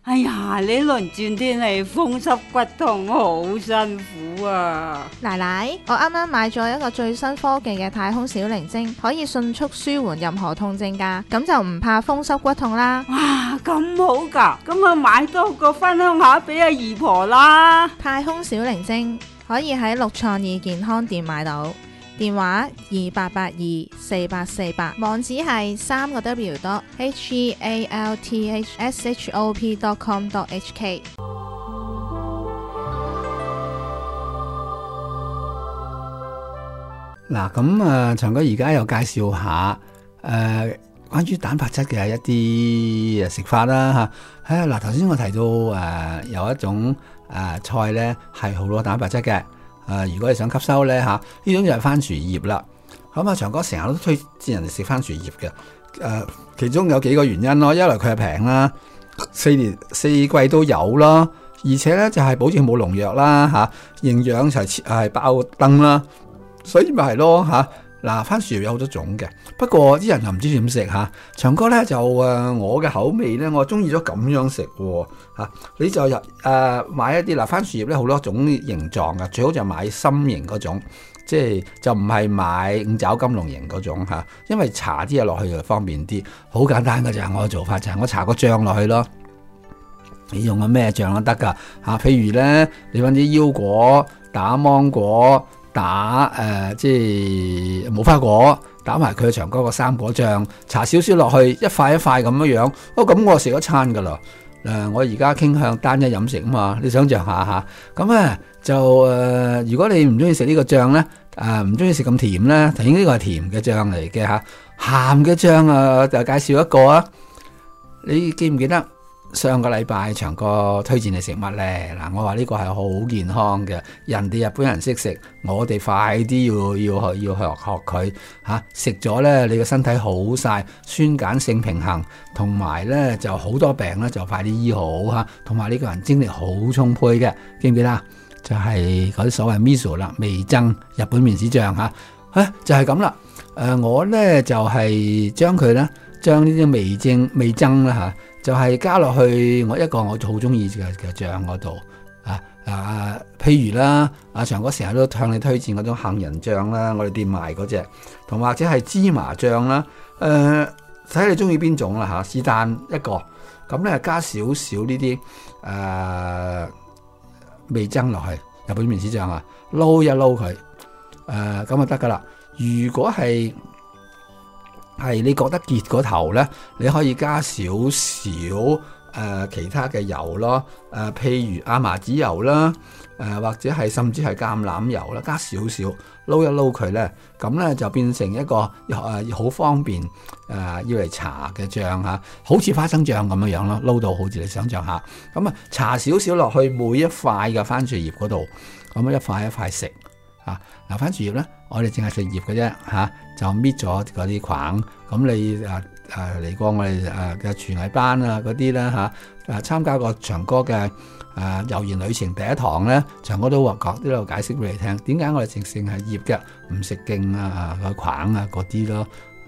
哎呀，呢輪轉天氣風濕骨痛，好辛苦啊！ 奶奶，我啱啱買咗一個最新科技嘅太空小靈精，可以迅速舒緩任何痛症㗎，咁就唔怕風濕骨痛啦。 哇，咁好㗎，咁啊買多個分享下俾阿姨婆啦。 太空小靈精可以喺六創意健康店買到，電話28824848，網址係3個W.healthshop.com.hk。 嗱，咁長哥而家又介紹下關於蛋白質嘅一啲食法啦嚇。嗱，頭先我提到有一種菜咧係好多蛋白質嘅。如果你想吸收咧呢種就係番薯葉啦。咁長哥成日都推薦人哋食番薯葉嘅。其中有幾個原因咯，一來佢係平啦，四季都有啦，而且咧就係保證冇農藥啦營養就係爆燈啦。所以咪係咯嗱，番薯葉有好多種嘅，不過啲人又唔知點食長哥咧就我嘅口味咧，我中意咗咁樣食喎你就買一啲番薯葉咧好多種形狀嘅，最好就買心形嗰種，即係就唔係買五爪金龍形嗰種因為搽啲嘢落去就方便啲，好簡單嘅就係我嘅做法就係我搽個醬落去咯。你用個咩醬都得噶譬如咧你搵啲腰果打芒果。打即係無花果，打埋佢長哥個生果醬，搽少少落去，一塊一塊咁樣，咁我食一餐噶啦。我而家傾向單一飲食啊嘛，你想象下咁就如果你唔中意食呢個醬咧，唔中意食咁甜咧，頭先呢個係甜嘅醬嚟嘅鹹嘅醬就介紹一個啊，你記唔記得？上個禮拜長哥推薦你食乜咧？我話呢個係好健康嘅，人哋日本人識食，我哋快啲要學佢食咗咧，你個身體好晒，酸鹼性平衡，同埋咧就好多病咧就快啲醫好同埋呢個人精力好充沛嘅，記唔記得？就係嗰啲所謂 miso 啦，味噌日本麵豉醬就係咁啦。我咧就係將佢咧將呢啲味噌啦就係加落去我好中意嘅醬嗰度譬如啦，長哥成日都向你推薦嗰種杏仁醬啦，我哋店賣嗰隻，同或者係芝麻醬啦，睇你中意邊種啦是但一個，咁咧加少少呢啲味噌落去，日本麵豉醬撈一撈佢，咁就得噶啦。如果係你覺得結嗰頭咧，你可以加少少其他嘅油咯，譬如亞麻籽油啦，或者係甚至係橄欖油啦，加少少撈一撈佢咧，咁咧就變成一個好方便要嚟搽嘅醬好似花生醬咁樣咯，撈到好似你想象下，咁搽少少落去每一塊嘅番薯葉嗰度，咁一塊一塊食嗱，番薯葉咧，我哋淨係食葉嘅啫就搣咗嗰啲梗，咁你嚟過我哋嘅廚藝班嗰啲啦參加過長哥嘅遊研旅程第一堂咧，長哥都呢度解釋俾你聽，點解我哋淨係葉嘅，唔食莖個梗嗰啲咯，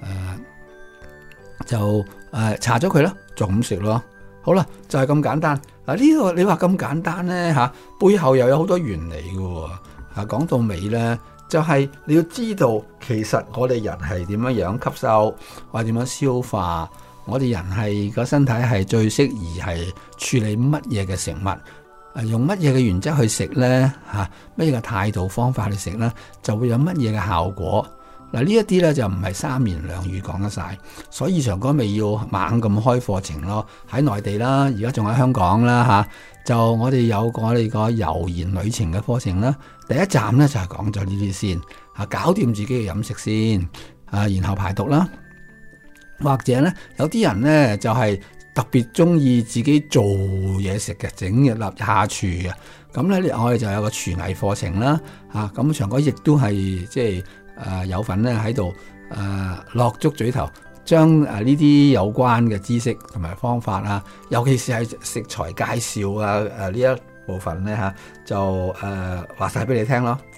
就搽咗佢咯，就咁食咯。好啦，就係咁簡單。呢個你話咁簡單咧背後又有好多原理嘅喎。講到尾咧，就係你要知道，其實我哋人係點樣吸收，或者點樣消化，我哋人係個身體係最適宜係處理乜嘢嘅食物，用乜嘢嘅原則去食咧乜嘢嘅態度方法去食咧，就會有乜嘢嘅效果。呢一啲咧就唔係三言兩語講得晒，所以長哥咪要猛咁開課程咯。喺內地啦，而家仲喺香港啦就我哋有我哋個遊研旅程嘅課程啦。第一站咧就係講咗呢啲先搞掂自己嘅飲食先然後排毒啦。或者咧有啲人咧就係特別中意自己做嘢食嘅，整日立下廚嘅，咁咧我哋就有個廚藝課程啦咁長哥亦都係即係有份咧喺度落足嘴頭，將呢啲有關嘅知識同埋方法尤其是係食材介紹呢一部分咧就話晒俾你聽咯。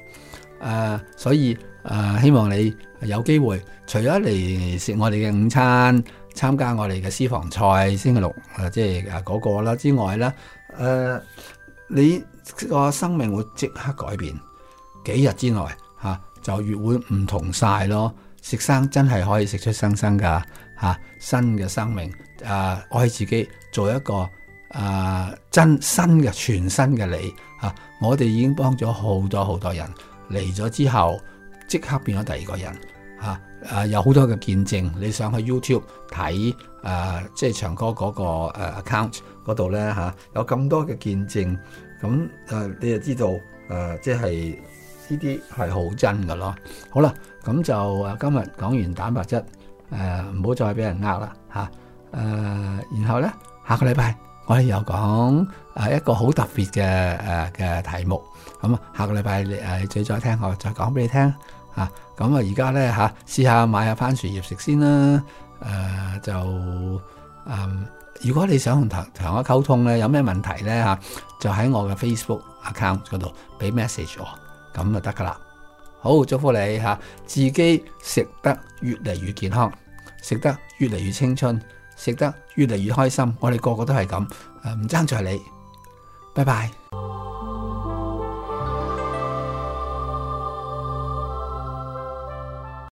所以希望你有機會除咗嚟食我哋嘅午餐， 參加我哋嘅私房菜星期六即係嗰個啦之外啦，你個生命會即刻改變，幾日之內就越會唔同晒咯。食生真係可以食出新噶新嘅生命，愛自己做一個真新嘅全新嘅你我哋已經幫咗好多人嚟咗之後，即刻變咗第二個人有好多嘅見證。你上去 YouTube 睇即係長哥嗰個account 嗰度咧有咁多嘅見證，咁你就知道即係呢啲係好真噶咯。好啦，咁就今日講完蛋白質，唔好再俾人呃啦然後咧下個禮拜我哋又講一個好特別嘅題目，咁下個禮拜你再聽我再講俾你聽咁而家咧試下買下番薯葉食先啦。如果你想同我溝通咧，有咩問題咧就喺我嘅 Facebook account 嗰度俾 message 我，咁就得噶啦。好，祝福你自己食得越嚟越健康，食得越嚟越青春，食得越嚟越開心。我哋個個都係咁，唔爭在你。拜拜。